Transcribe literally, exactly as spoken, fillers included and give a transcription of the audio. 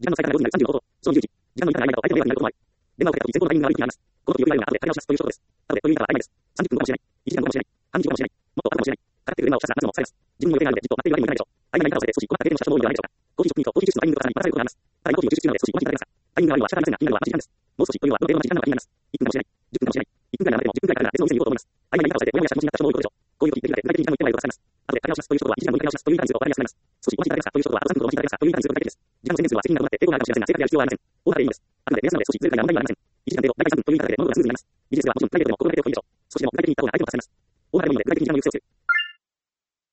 時間の使い方がよじになるさんじゅうごほど。そのじゅうじ。時間のいかない間と相手の迷惑になることもある。電話をかけたり、前方のタイミングが悪い時があります。この時、より合うが後で対応しますという一言です。後でという言い方は曖昧です。さんじゅっぷん後かもしれない。いちじかん後かもしれない。半日後かもしれない。もっと後かもしれない。かかってくる電話をひたすら待つのも疲れます。自分の予定があるのでじっと待っているわけにもいかないでしょう。曖昧な言い方をされて少し困った停電の社長も多いのではないでしょうか。コーヒー職人とコーヒー抽出のタイミングと重なり、またさらにことがあります。さらにコーヒーを抽出中なので少しお待ちいただけますか。タイミングが悪いのは仕方ありませんが、気になるのは同じ時間です。もう少しというのはどの程度の時間なのか気になります。いっぷんかもしれない。じゅっぷんかもしれない。いっぷんくらいならでもじゅっぷんくらいから別のお店に行こうと思います。曖昧な言い方をされてモヤモヤした気持ちになった人も多いことでしょう。こういう時、できるだけ具体的に時間の言ってもらえると助かります。後でかけ直しますという人とはいちじかん後にかけ直しますという言い方にするとわかりやすくなります。少しお待ちいただけますかという人とはあとさんぷんほどお待ちいただけますかという言い方にすると具体的です。時間の宣伝数は責任が伴って抵抗があるかもしれませんが、正確である必要はありません。大幅でいいのです。あくまで目安なので少しずれるかには問題はありません。いちじかん程度、大体さんぷんという言い方だけで物事がスムーズになります。ビジネスではもちろんプライベートでも心がけておくといいでしょう。少しでも具体的に言った方が相手も助かります。大幅でもいいので具体的に時間の優先をする。